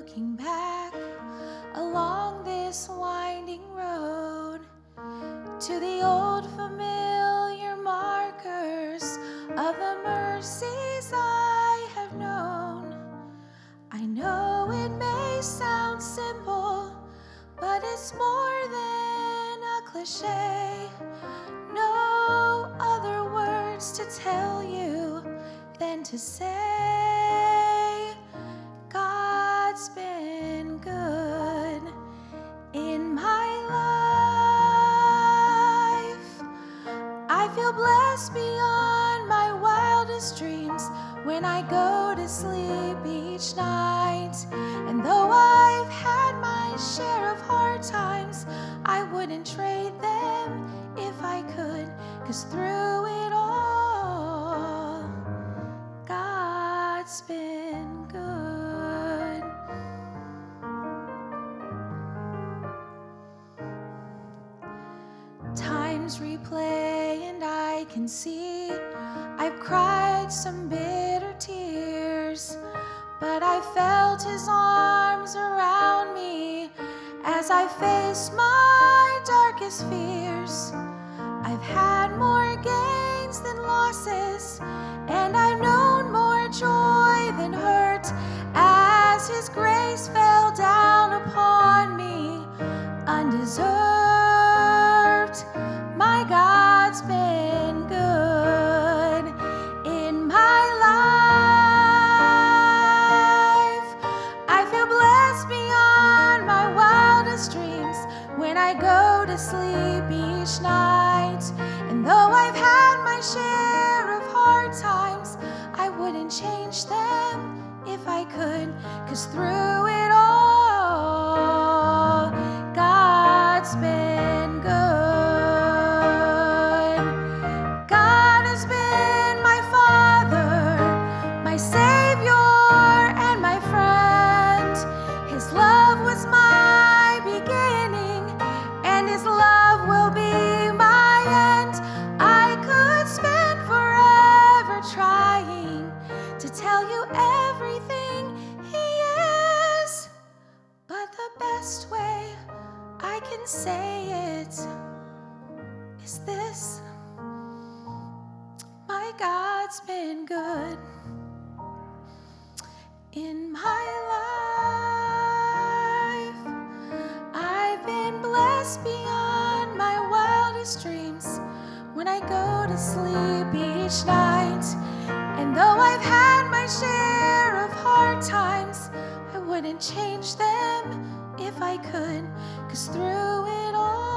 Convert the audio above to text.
looking back along this winding road to the old familiar markers of the mercies I have known. I know it may sound simple, but it's more than a cliche. No other words to tell you than to say God's been good in my life. I feel blessed beyond my wildest dreams when I go to sleep each night. And though I've had my share of hard times, I wouldn't trade them if I could, 'cause through it all, God's been good. Times replay and I can see I've cried some bitter tears, but I felt His arms around me as I faced my darkest fears. I've had more gains than losses, and I've known more joy than hurt as His grace fell down upon me undeserved. My God's been good in my life. I feel blessed beyond my wildest dreams when I go to sleep each night. And though I've had my share of hard times, I wouldn't change them if I could, 'cause through it all, God's been good. God has been my Father, my Savior, and my friend. His love was my beginning, and His love will be my end. I could spend forever trying to tell you everything He is, but the best way I can say it is this: my God's been good in my life. I've been blessed beyond my wildest dreams when I go to sleep each night. And though I've had my share of hard times, I wouldn't change them if I could, 'cause through it all,